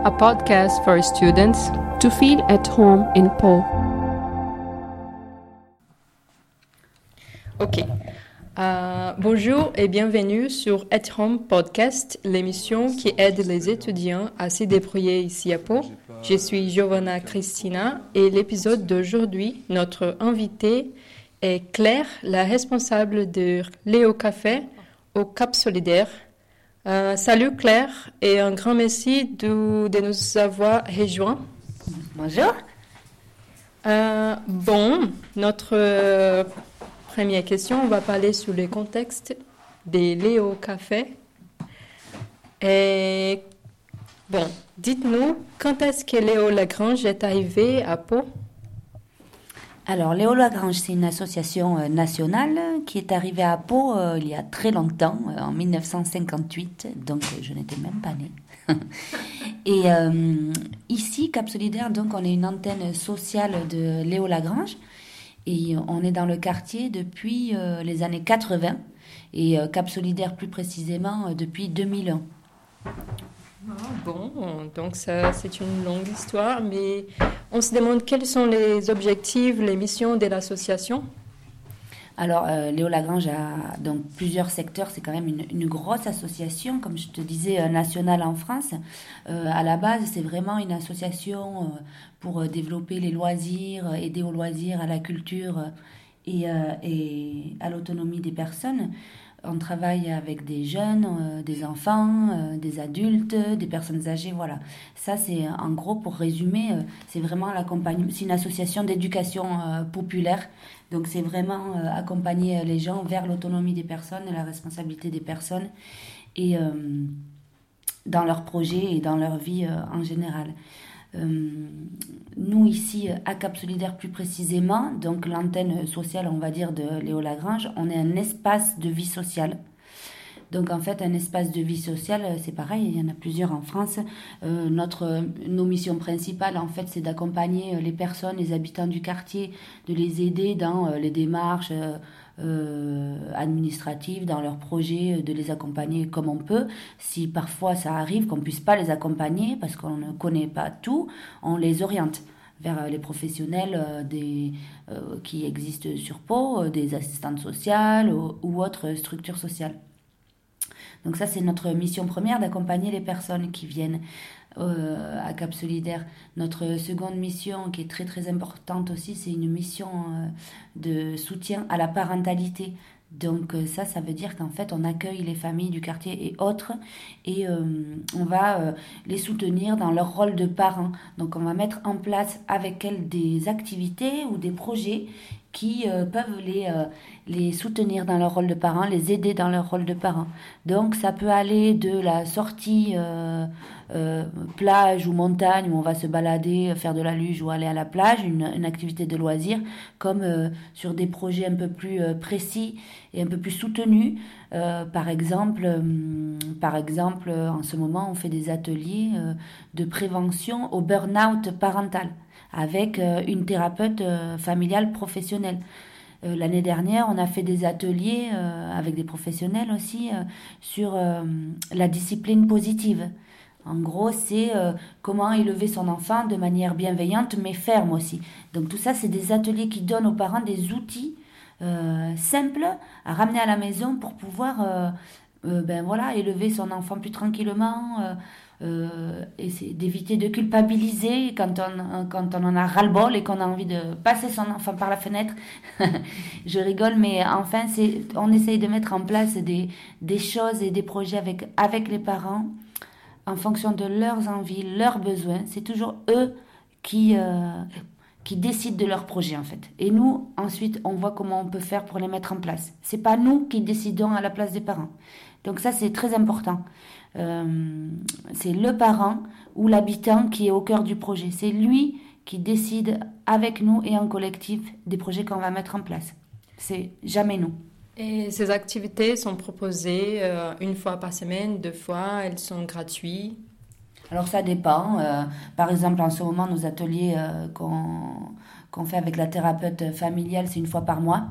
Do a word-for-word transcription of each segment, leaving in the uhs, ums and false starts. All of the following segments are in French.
a podcast for students to feel at home in Pau. Ok. Euh, bonjour et bienvenue sur At Home Podcast, l'émission qui aide les étudiants à se débrouiller ici à Pau. Je suis Giovanna Cristina et l'épisode d'aujourd'hui, notre invitée est Claire, la responsable de Léo Café au Cap Solidaire. Euh, salut Claire et un grand merci de, de nous avoir rejoints. Bonjour. Euh, bon, notre euh, première question, on va parler sur le contexte des Léo Café. Et bon, dites-nous, quand est-ce que Léo Lagrange est arrivé à Pau? Alors, Léo Lagrange, c'est une association euh, nationale qui est arrivée à Pau euh, il y a très longtemps, euh, en dix-neuf cent cinquante-huit, donc euh, je n'étais même pas née. Et euh, ici, Cap Solidaire, donc on est une antenne sociale de Léo Lagrange et on est dans le quartier depuis euh, les années quatre-vingts et euh, Cap Solidaire plus précisément euh, depuis deux mille un. Ah, bon, donc ça, c'est une longue histoire, mais on se demande quels sont les objectifs, les missions de l'association. Alors, euh, Léo Lagrange a donc plusieurs secteurs. C'est quand même une, une grosse association, comme je te disais, euh, nationale en France. Euh, à la base, c'est vraiment une association euh, pour euh, développer les loisirs, aider aux loisirs, à la culture euh, et, euh, et à l'autonomie des personnes. On travaille avec des jeunes, euh, des enfants, euh, des adultes, des personnes âgées, voilà. Ça, c'est en gros, pour résumer, euh, c'est vraiment l'accompagnement. C'est une association d'éducation euh, populaire. Donc, c'est vraiment euh, accompagner les gens vers l'autonomie des personnes, la responsabilité des personnes et euh, dans leurs projets et dans leur vie euh, en général. Euh, nous ici à Cap Solidaire plus précisément, donc l'antenne sociale on va dire de Léo Lagrange, on est un espace de vie sociale. Donc en fait un espace de vie sociale c'est pareil, il y en a plusieurs en France. Euh, notre, nos missions principales en fait c'est d'accompagner les personnes, les habitants du quartier, de les aider dans euh, les démarches euh, Euh, administratives, dans leurs projets, de les accompagner comme on peut. Si parfois ça arrive qu'on ne puisse pas les accompagner parce qu'on ne connaît pas tout, on les oriente vers les professionnels euh, des, euh, qui existent sur Pau, euh, des assistantes sociales ou, ou autres structures sociales. Donc ça, c'est notre mission première, d'accompagner les personnes qui viennent euh, à Cap Solidaire. Notre seconde mission, qui est très très importante aussi, c'est une mission euh, de soutien à la parentalité. Donc euh, ça, ça veut dire qu'en fait, on accueille les familles du quartier et autres et euh, on va euh, les soutenir dans leur rôle de parents. Donc on va mettre en place avec elles des activités ou des projets qui euh, peuvent les, euh, les soutenir dans leur rôle de parents, les aider dans leur rôle de parents. Donc ça peut aller de la sortie euh, euh, plage ou montagne où on va se balader, faire de la luge ou aller à la plage, une, une activité de loisir, comme euh, sur des projets un peu plus euh, précis et un peu plus soutenus. Euh, par exemple, euh, par exemple, en ce moment, on fait des ateliers euh, de prévention au burn-out parental, avec euh, une thérapeute euh, familiale professionnelle. Euh, l'année dernière, on a fait des ateliers euh, avec des professionnels aussi euh, sur euh, la discipline positive. En gros, c'est euh, comment élever son enfant de manière bienveillante mais ferme aussi. Donc tout ça, c'est des ateliers qui donnent aux parents des outils euh, simples à ramener à la maison pour pouvoir euh, euh, ben voilà, élever son enfant plus tranquillement, euh, Euh, et c'est d'éviter de culpabiliser quand on, quand on en a ras-le-bol et qu'on a envie de passer son enfant par la fenêtre. Je rigole, mais enfin, c'est, on essaye de mettre en place des, des choses et des projets avec, avec les parents en fonction de leurs envies, leurs besoins. C'est toujours eux qui, euh, qui décident de leurs projets, en fait. Et nous, ensuite, on voit comment on peut faire pour les mettre en place. C'est pas nous qui décidons à la place des parents. Donc ça, c'est très important. Euh, c'est le parent ou l'habitant qui est au cœur du projet. C'est lui qui décide avec nous et en collectif des projets qu'on va mettre en place. C'est jamais nous. Et ces activités sont proposées euh, une fois par semaine, deux fois, elles sont gratuites? Alors ça dépend. Euh, par exemple, en ce moment, nos ateliers euh, qu'on, qu'on fait avec la thérapeute familiale, c'est une fois par mois.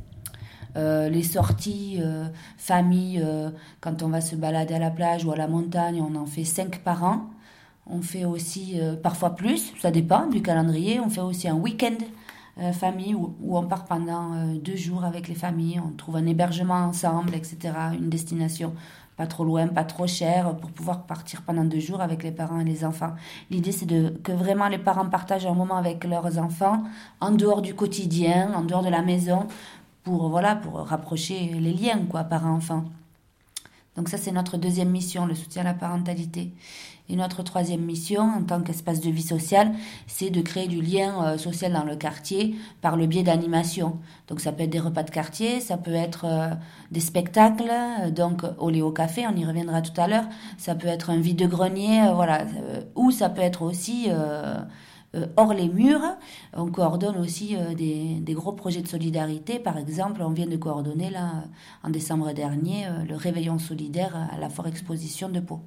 Euh, les sorties euh, famille, euh, quand on va se balader à la plage ou à la montagne, on en fait cinq par an. On fait aussi, euh, parfois plus, ça dépend du calendrier, on fait aussi un week-end euh, famille où, où on part pendant euh, deux jours avec les familles, on trouve un hébergement ensemble, et cetera. Une destination pas trop loin, pas trop chère, pour pouvoir partir pendant deux jours avec les parents et les enfants. L'idée, c'est de, que vraiment les parents partagent un moment avec leurs enfants, en dehors du quotidien, en dehors de la maison, pour, voilà, pour rapprocher les liens, quoi, parents-enfants. Donc ça, c'est notre deuxième mission, le soutien à la parentalité. Et notre troisième mission, en tant qu'espace de vie sociale, c'est de créer du lien euh, social dans le quartier par le biais d'animation. Donc ça peut être des repas de quartier, ça peut être euh, des spectacles, euh, donc au Léo Café, on y reviendra tout à l'heure. Ça peut être un vide-grenier, euh, voilà, euh, ou ça peut être aussi euh, euh, hors les murs. On coordonne aussi euh, des, des gros projets de solidarité. Par exemple, on vient de coordonner là, en décembre dernier, euh, le réveillon solidaire à la Foire Exposition de Pau.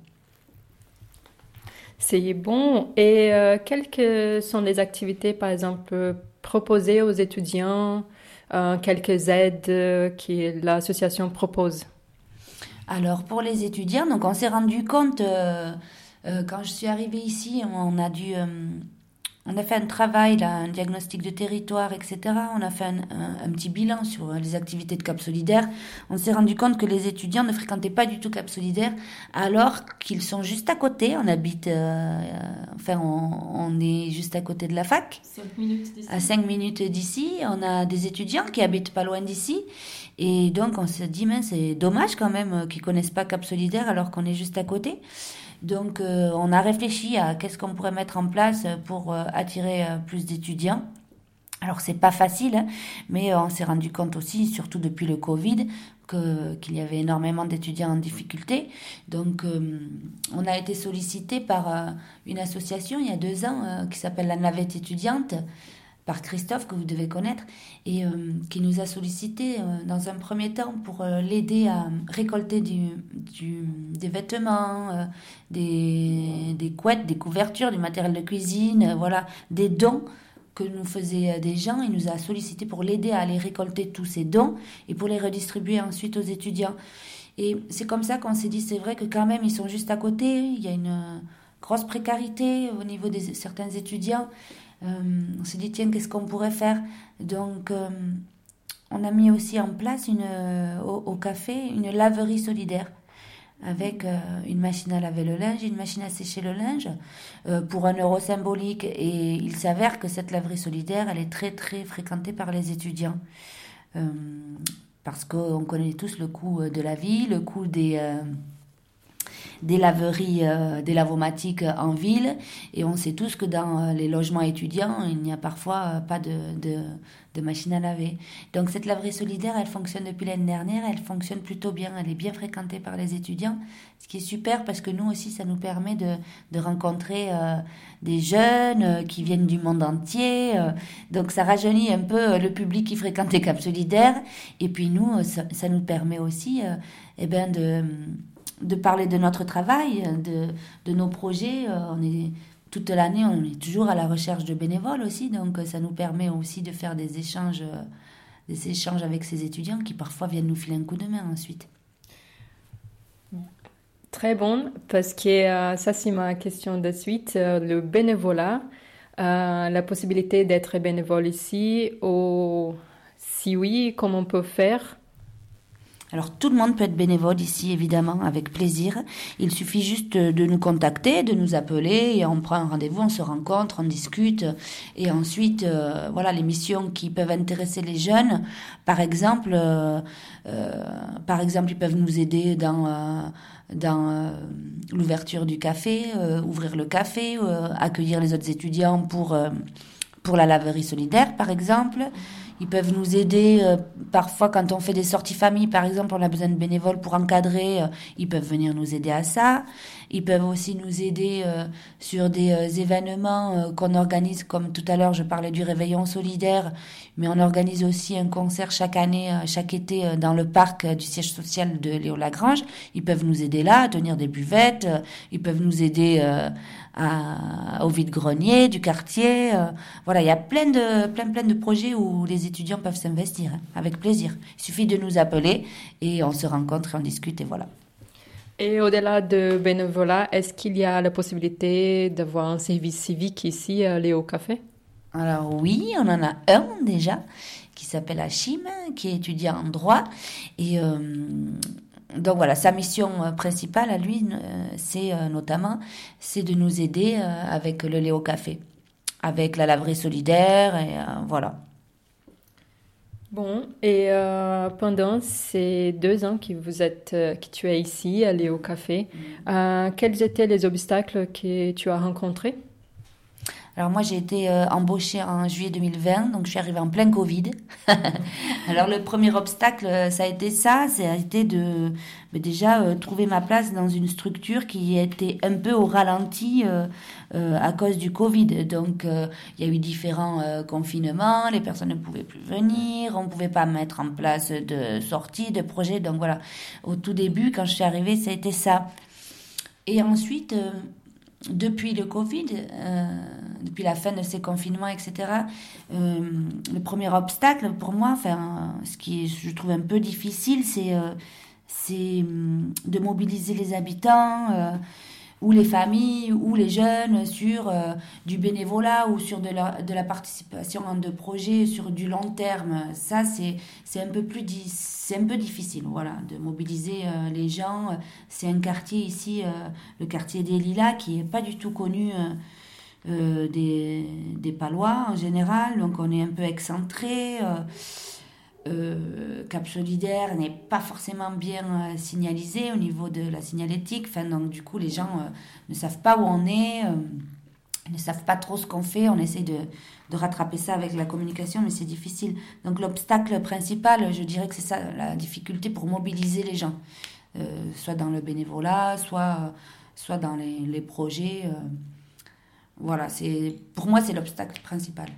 C'est bon. Et euh, quelles que sont les activités, par exemple, proposées aux étudiants, euh, quelques aides euh, que l'association propose? Alors, pour les étudiants, donc on s'est rendu compte, euh, euh, quand je suis arrivée ici, on a dû... Euh, On a fait un travail, là, un diagnostic de territoire, et cetera. On a fait un, un, un petit bilan sur les activités de Cap Solidaire. On s'est rendu compte que les étudiants ne fréquentaient pas du tout Cap Solidaire, alors qu'ils sont juste à côté. On habite, euh, enfin, on, on est juste à côté de la fac. Cinq minutes d'ici. À cinq minutes d'ici. On a des étudiants qui habitent pas loin d'ici. Et donc, on s'est dit, mais c'est dommage quand même qu'ils connaissent pas Cap Solidaire alors qu'on est juste à côté. Donc, euh, on a réfléchi à qu'est-ce qu'on pourrait mettre en place pour euh, attirer euh, plus d'étudiants. Alors, c'est pas facile, hein, mais euh, on s'est rendu compte aussi, surtout depuis le Covid, que, qu'il y avait énormément d'étudiants en difficulté. Donc, euh, on a été sollicité par euh, une association il y a deux ans euh, qui s'appelle la Navette étudiante, par Christophe, que vous devez connaître, et euh, qui nous a sollicité euh, dans un premier temps pour euh, l'aider à récolter du, du, des vêtements, euh, des, des couettes, des couvertures, du matériel de cuisine, euh, voilà, des dons que nous faisaient des gens. Il nous a sollicité pour l'aider à aller récolter tous ces dons et pour les redistribuer ensuite aux étudiants. Et c'est comme ça qu'on s'est dit, c'est vrai que quand même, ils sont juste à côté, il y a une grosse précarité au niveau de certains étudiants. Euh, on s'est dit, tiens, qu'est-ce qu'on pourrait faire? Donc, euh, on a mis aussi en place une, euh, au, au café une laverie solidaire avec euh, une machine à laver le linge, une machine à sécher le linge euh, pour un euro symbolique. Et il s'avère que cette laverie solidaire, elle est très, très fréquentée par les étudiants. Euh, parce qu'on connaît tous le coût de la vie, le coût des... Euh, des laveries, euh, des lavomatiques en ville, et on sait tous que dans euh, les logements étudiants, il n'y a parfois euh, pas de, de, de machine à laver. Donc cette laverie solidaire, elle fonctionne depuis l'année dernière, elle fonctionne plutôt bien, elle est bien fréquentée par les étudiants, ce qui est super parce que nous aussi, ça nous permet de, de rencontrer euh, des jeunes euh, qui viennent du monde entier, euh, donc ça rajeunit un peu euh, le public qui fréquentait Cap Solidaire, et puis nous, ça, ça nous permet aussi euh, eh ben de... de parler de notre travail, de, de nos projets. On est, toute l'année, on est toujours à la recherche de bénévoles aussi, donc ça nous permet aussi de faire des échanges, des échanges avec ces étudiants qui parfois viennent nous filer un coup de main ensuite. Très bon, parce que euh, ça c'est ma question de suite, euh, le bénévolat, euh, la possibilité d'être bénévole ici, ou si oui, comment on peut faire? Alors tout le monde peut être bénévole ici, évidemment, avec plaisir. Il suffit juste de nous contacter, de nous appeler, et on prend un rendez-vous, on se rencontre, on discute. Et ensuite, euh, voilà, les missions qui peuvent intéresser les jeunes, par exemple, euh, euh, par exemple, ils peuvent nous aider dans... Euh, dans euh, l'ouverture du café, euh, ouvrir le café, euh, accueillir les autres étudiants pour, euh, pour la laverie solidaire, par exemple. Ils peuvent nous aider euh, parfois quand on fait des sorties famille, par exemple, on a besoin de bénévoles pour encadrer, euh, ils peuvent venir nous aider à ça. Ils peuvent aussi nous aider euh, sur des euh, événements euh, qu'on organise, comme tout à l'heure je parlais du réveillon solidaire, mais on organise aussi un concert chaque année, euh, chaque été euh, dans le parc euh, du siège social de Léo Lagrange. Ils peuvent nous aider là, à tenir des buvettes, euh, ils peuvent nous aider euh, à, au vide-grenier du quartier. Euh, voilà, il y a plein de, plein, plein de projets où les étudiants peuvent s'investir, hein, avec plaisir. Il suffit de nous appeler et on se rencontre et on discute et voilà. Et au-delà de bénévolat, est-ce qu'il y a la possibilité d'avoir un service civique ici à Léo Café? Alors oui, on en a un déjà qui s'appelle Hachim, qui étudie en droit. Et euh, donc voilà, sa mission principale à lui, euh, c'est euh, notamment c'est de nous aider euh, avec le Léo Café, avec la laverie solidaire, et euh, voilà. Bon, et euh, pendant ces deux ans que vous êtes, euh, que tu es ici à Léo Café, euh, quels étaient les obstacles que tu as rencontrés? Alors moi, j'ai été euh, embauchée en juillet deux mille vingt, donc je suis arrivée en plein Covid. Alors le premier obstacle, euh, ça a été ça, ça a été de mais déjà euh, trouver ma place dans une structure qui était un peu au ralenti euh, euh, à cause du Covid. Donc euh, il y a eu différents euh, confinements, les personnes ne pouvaient plus venir, on ne pouvait pas mettre en place de sorties, de projets. Donc voilà, au tout début, quand je suis arrivée, ça a été ça. Et ensuite... Euh, Depuis le Covid, euh, depuis la fin de ces confinements, et cetera, euh, le premier obstacle pour moi, enfin, ce qui je trouve un peu difficile, c'est, euh, c'est de mobiliser les habitants, euh, ou les familles, ou les jeunes sur euh, du bénévolat ou sur de la, de la participation en de projets sur du long terme. Ça, c'est, c'est, un, peu plus di- c'est un peu difficile, voilà, de mobiliser euh, les gens. C'est un quartier ici, euh, le quartier des Lilas, qui n'est pas du tout connu euh, euh, des, des Palois en général. Donc, on est un peu excentré. Euh, Euh, Cap Solidaire n'est pas forcément bien euh, signalisé au niveau de la signalétique. Enfin, donc, du coup, les gens euh, ne savent pas où on est, euh, ne savent pas trop ce qu'on fait. On essaie de, de rattraper ça avec la communication, mais c'est difficile. Donc, l'obstacle principal, je dirais que c'est ça, la difficulté pour mobiliser les gens, euh, soit dans le bénévolat, soit, soit dans les, les projets. Euh, voilà, c'est, pour moi, c'est l'obstacle principal.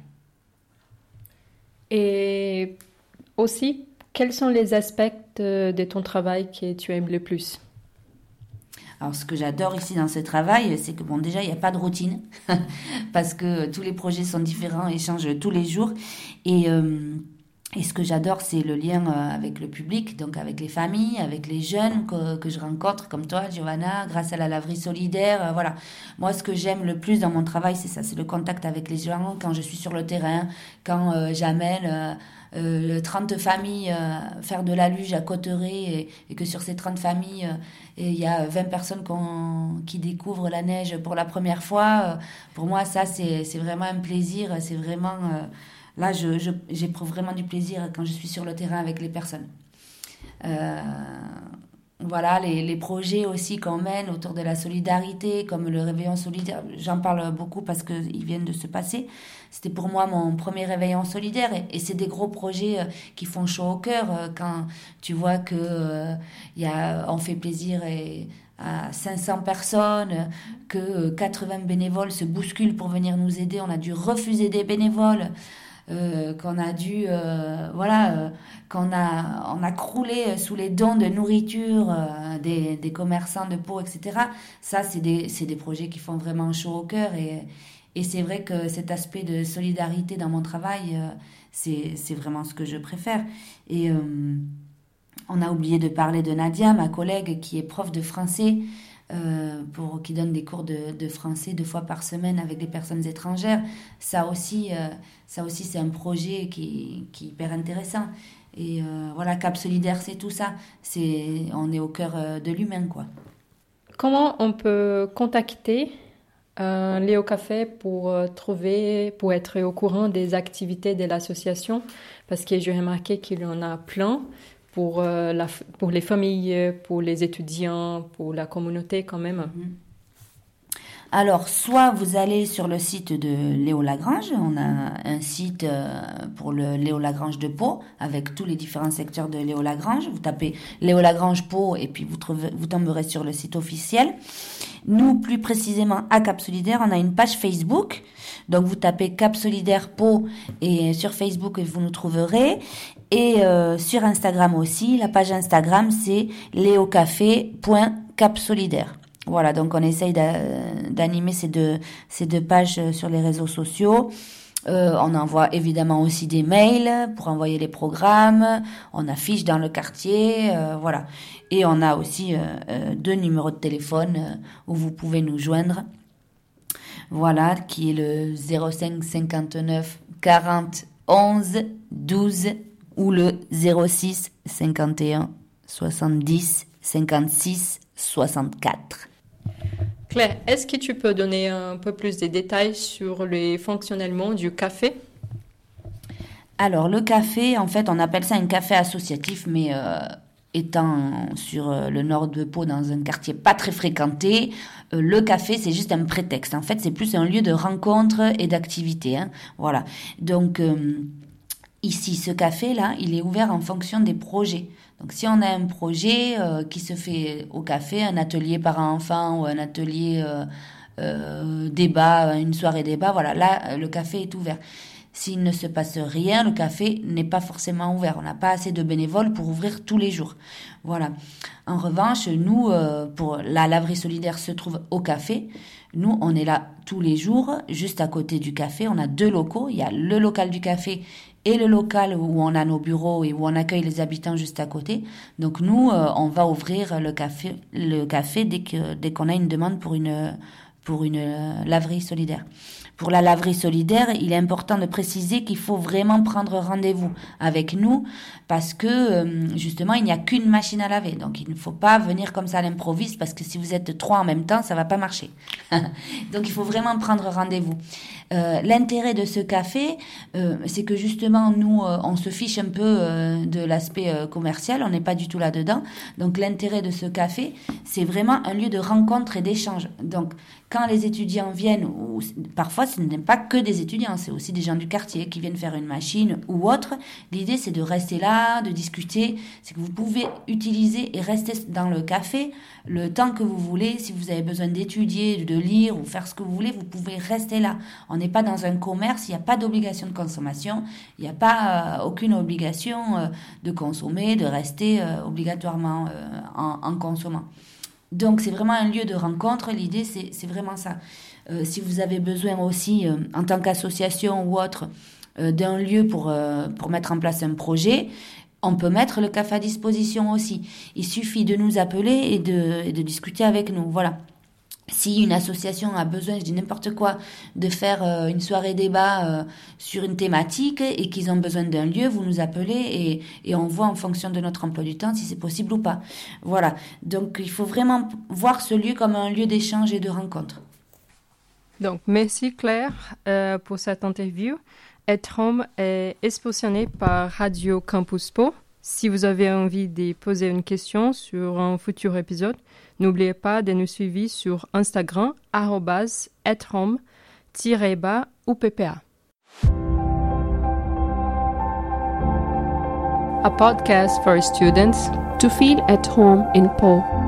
Et aussi, quels sont les aspects de, de ton travail que tu aimes le plus? Alors, ce que j'adore ici dans ce travail, c'est que, bon, déjà, il n'y a pas de routine, parce que tous les projets sont différents et changent tous les jours. Et, euh, et ce que j'adore, c'est le lien euh, avec le public, donc avec les familles, avec les jeunes que, que je rencontre, comme toi, Giovanna, grâce à la laverie solidaire. Euh, voilà. Moi, ce que j'aime le plus dans mon travail, c'est ça, c'est le contact avec les gens, quand je suis sur le terrain, quand euh, j'amène... Euh, Euh, trente familles euh, faire de la luge à Cotteret et, et que sur ces trente familles euh, il y a vingt personnes qui découvrent la neige pour la première fois, euh, pour moi ça c'est, c'est vraiment un plaisir, c'est vraiment euh, là je, je, j'éprouve vraiment du plaisir quand je suis sur le terrain avec les personnes. euh, Voilà, les, les projets aussi qu'on mène autour de la solidarité, comme le réveillon solidaire, j'en parle beaucoup parce qu'ils viennent de se passer. C'était pour moi mon premier réveillon solidaire et, et c'est des gros projets euh, qui font chaud au cœur euh, quand tu vois que euh, y a, on fait plaisir et, à cinq cents personnes, que euh, quatre-vingts bénévoles se bousculent pour venir nous aider. On a dû refuser des bénévoles. Euh, qu'on a dû, euh, voilà, euh, qu'on a, on a croulé sous les dons de nourriture euh, des, des commerçants de Pau, et cetera. Ça, c'est des, c'est des projets qui font vraiment chaud au cœur et, et c'est vrai que cet aspect de solidarité dans mon travail, euh, c'est, c'est vraiment ce que je préfère. Et euh, on a oublié de parler de Nadia, ma collègue qui est prof de français, Euh, pour, qui donne des cours de, de français deux fois par semaine avec des personnes étrangères. Ça aussi, euh, ça aussi c'est un projet qui, qui est hyper intéressant. Et euh, voilà, Cap Solidaire, c'est tout ça. C'est, on est au cœur euh, de l'humain, quoi. Comment on peut contacter euh, Léo Café pour euh, trouver, pour être au courant des activités de l'association? Parce que j'ai remarqué qu'il y en a plein. Pour, euh, la, pour les familles, pour les étudiants, pour la communauté quand même. Alors, soit vous allez sur le site de Léo Lagrange, on a un site euh, pour le Léo Lagrange de Pau, avec tous les différents secteurs de Léo Lagrange. Vous tapez Léo Lagrange Pau et puis vous, trouvez, vous tomberez sur le site officiel. Nous, plus précisément à Cap Solidaire, on a une page Facebook. Donc, vous tapez Cap Solidaire Pau et sur Facebook, vous nous trouverez. Et euh, sur Instagram aussi, la page Instagram, c'est leocafé point cap solidaire. Voilà, donc on essaye d'animer ces deux, ces deux pages sur les réseaux sociaux. Euh, on envoie évidemment aussi des mails pour envoyer les programmes. On affiche dans le quartier, euh, voilà. Et on a aussi euh, euh, deux numéros de téléphone euh, où vous pouvez nous joindre. Voilà, qui est le zéro cinq cinquante-neuf quarante onze douze ou le zéro six cinquante et un soixante-dix cinquante-six soixante-quatre. Claire, est-ce que tu peux donner un peu plus de détails sur le fonctionnement du café? Alors, le café, en fait, on appelle ça un café associatif, mais euh, étant sur euh, le nord de Pau, dans un quartier pas très fréquenté, euh, le café, c'est juste un prétexte. En fait, c'est plus un lieu de rencontre et d'activité. Hein, voilà. Donc, euh, ici, ce café-là, il est ouvert en fonction des projets. Donc, si on a un projet euh, qui se fait au café, un atelier parents-enfants ou un atelier euh, euh, débat, une soirée débat, voilà, là, le café est ouvert. S'il ne se passe rien, le café n'est pas forcément ouvert. On n'a pas assez de bénévoles pour ouvrir tous les jours. Voilà. En revanche, nous, euh, pour la laverie solidaire se trouve au café. Nous, on est là tous les jours, juste à côté du café. On a deux locaux. Il y a le local du café et le local où on a nos bureaux et où on accueille les habitants juste à côté. Donc nous, euh, on va ouvrir le café, le café dès que dès qu'on a une demande pour une pour une euh, laverie solidaire. Pour la laverie solidaire, il est important de préciser qu'il faut vraiment prendre rendez-vous avec nous parce que euh, justement, il n'y a qu'une machine à laver. Donc, il ne faut pas venir comme ça à l'improviste parce que si vous êtes trois en même temps, ça va pas marcher. Donc, il faut vraiment prendre rendez-vous. Euh, l'intérêt de ce café, euh, c'est que justement, nous, euh, on se fiche un peu euh, de l'aspect euh, commercial. On n'est pas du tout là-dedans. Donc, l'intérêt de ce café, c'est vraiment un lieu de rencontre et d'échange. Donc, quand les étudiants viennent, ou parfois ce n'est pas que des étudiants, c'est aussi des gens du quartier qui viennent faire une machine ou autre, l'idée c'est de rester là, de discuter, c'est que vous pouvez utiliser et rester dans le café le temps que vous voulez. Si vous avez besoin d'étudier, de lire ou faire ce que vous voulez, vous pouvez rester là. On n'est pas dans un commerce, il n'y a pas d'obligation de consommation, il n'y a pas euh, aucune obligation euh, de consommer, de rester euh, obligatoirement euh, en, en consommant. Donc, c'est vraiment un lieu de rencontre. L'idée, c'est, c'est vraiment ça. Euh, si vous avez besoin aussi, euh, en tant qu'association ou autre, euh, d'un lieu pour, euh, pour mettre en place un projet, on peut mettre le café à disposition aussi. Il suffit de nous appeler et de, et de discuter avec nous. Voilà. Si une association a besoin, je dis n'importe quoi, de faire euh, une soirée débat euh, sur une thématique et qu'ils ont besoin d'un lieu, vous nous appelez et, et on voit en fonction de notre emploi du temps si c'est possible ou pas. Voilà. Donc, il faut vraiment voir ce lieu comme un lieu d'échange et de rencontre. Donc, merci Claire euh, pour cette interview. Être homme est expositionné par Radio Campus Pau. Si vous avez envie de poser une question sur un futur épisode, n'oubliez pas de nous suivre sur Instagram, arobase etrehome-bas ou P P A. A podcast for students to feel at home in Pau.